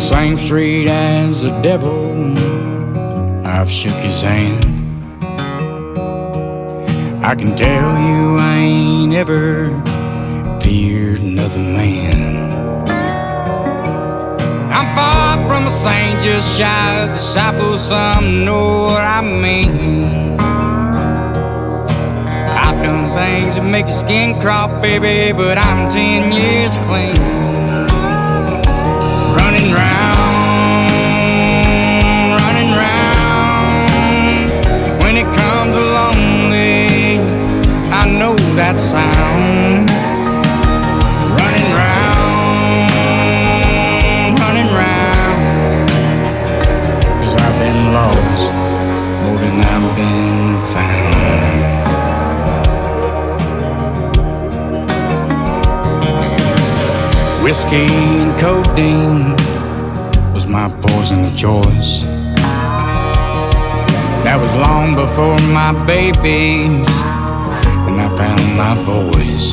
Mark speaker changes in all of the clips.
Speaker 1: same street as the devil, I've shook his hand. I can tell you I ain't ever feared another man. I'm far from a saint, just shy of disciple. Some know what I mean. I've done things that make your skin crawl, baby, but I'm 10 years clean. Running round, running round. When it comes to lonely, I know that sound. Running round, running round. 'Cause I've been lost more than I've been found. Whiskey and codeine was my poison of choice. That was long before my babies, and I found my voice.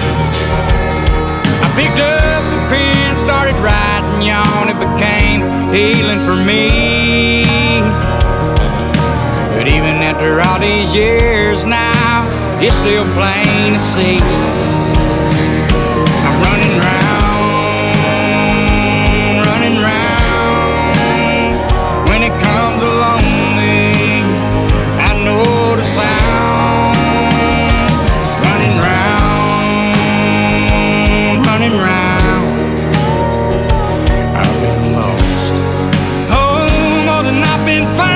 Speaker 1: I picked up a pen, started writing, yawn, it became healing for me. But even after all these years now, it's still plain to see. I'm running round, running round. When it comes to lonely, I know the sound. Running round, running round. I've been lost, oh, more than I've been found.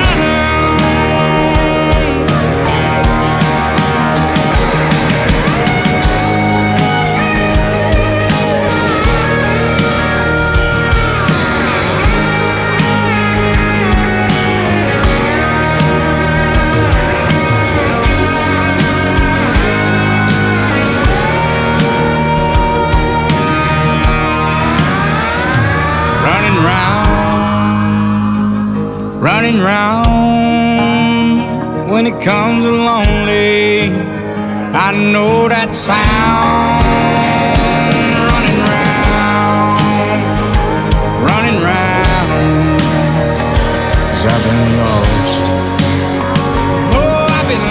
Speaker 1: Running round, running round. When it comes to lonely, I know that sound. Running round, running round. 'Cause I've been lost, oh, I've been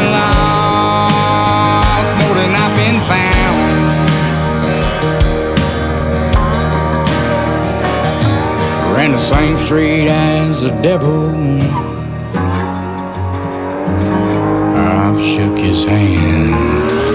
Speaker 1: lost more than I've been found. Ran the same street as the devil, I've shook his hand.